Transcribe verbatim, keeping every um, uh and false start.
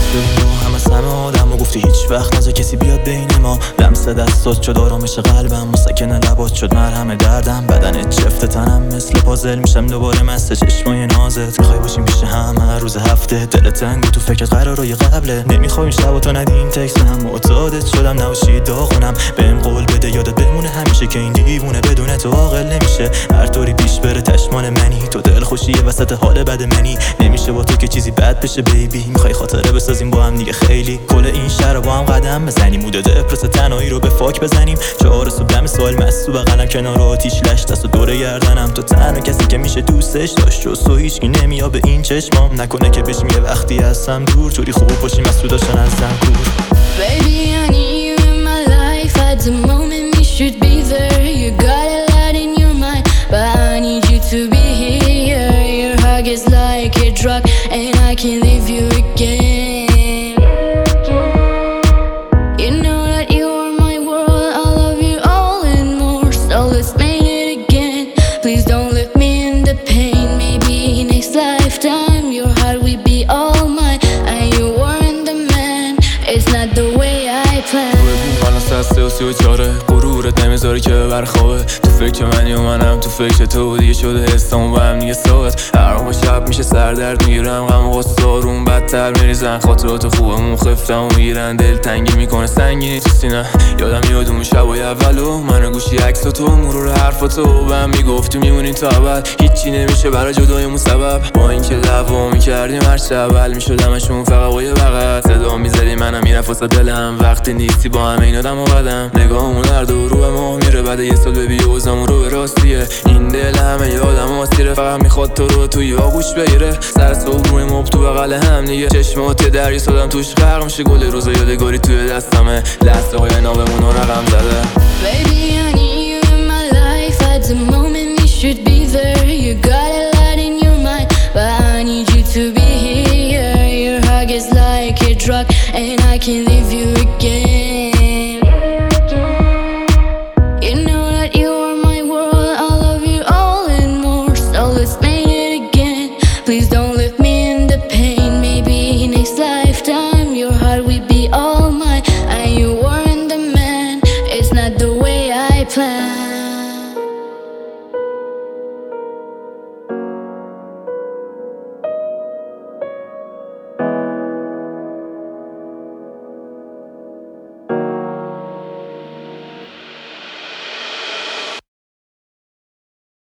شدیم و هم از همه آدم و گفتی هیچ وقت نذار کسی بیاد بین ما. لمس دستات شد آرامش قلبم، مسکن لبات شد مرهم دردم. بدنت چفت تنم مثل پازل میشم دوباره مست چشمای نازت. میخوای باشیم پیش هم هر روز هفته، دل تنگ و تو فکرت قرارای قبله. نمیخوای شب تو ندیم تکس هم، معتادت شدم نباشی داغونم. بهم قول بده یادت بمونه همیشه که این دیوونه بدون تو عاقل نمیشه. هر طوری پیش بره چشمان منی، تو دل خوشیه وسط حال بد منی. نمیشه با تو که چیزی بد بشه بیبی، میخوای خاطره بسازیم با هم دیگه خیلی. کل این شهر با هم قدم بزنیم، مود دپرس تنهایی رو به فاک بزنیم. چهار صبح دم سوال مسو بغلم کنار آتیش لش دست و دور گردنم. تو تنها کسی که میشه دوستش داشت جز تو هیچکی نمیاد به این چشمام. نکنه که بشیم یه وقتی هستم دور، طوری خوب باشیم از تو داشتن ازم کور. Baby, I need you in my life at the moment, you should be there. You got a lot in your mind, but I need you to be here. Your hug is like a drug, and I can't leave you again. You know that you are my world, I love you all and more. So let's make it again, please don't leave me in the pain. Maybe next lifetime your heart will be all mine, and you weren't the man, it's not the way I planned. من سسته و سی و چاره غرورت نمیذاری که برخوابه. تو فکر منی و منم تو فکر تو، دیگه شده حسامون با هم دیگه ثابت. هر موقع شب میشه سردرد میگیرم، غم و غصه آروم بدتر میریزن. خاطرات خوبمون خفتم و میگیرن، دل تنگی میکنه سنگینی تو سینه. یادم میاد اون شبای اولو من گوشی عکس تو مرور حرفاتو به هم میگفتی میمونی تا ابد. هیچی نمیشه برای جدایمون سبب، با اینکه دعوا میکردیم هر شب حل میشد همشون فقط با یه بغل. صدا میزدی منم میرفت واسه دلم، وقتی نیستی با همه این آدم آدم. نگاهمون هر دو رو به ما میره، بعد یه سال ببی اوزمون رو به راستیه. این دل همه یادم آسیره، فقط میخواد تو رو توی آغوش بگیره. سر صبح روی مب تو بغل هم دیگه، چشمات دریا سادم توش غرق میشه. گل روز یادگاری توی دستمه، لحظه های نابمون رو رقم زده. Baby, I need you in my life at the moment, you should be there. You got a lot in your mind, but I need you to be here. Your hug is like a drug, and I can't leave you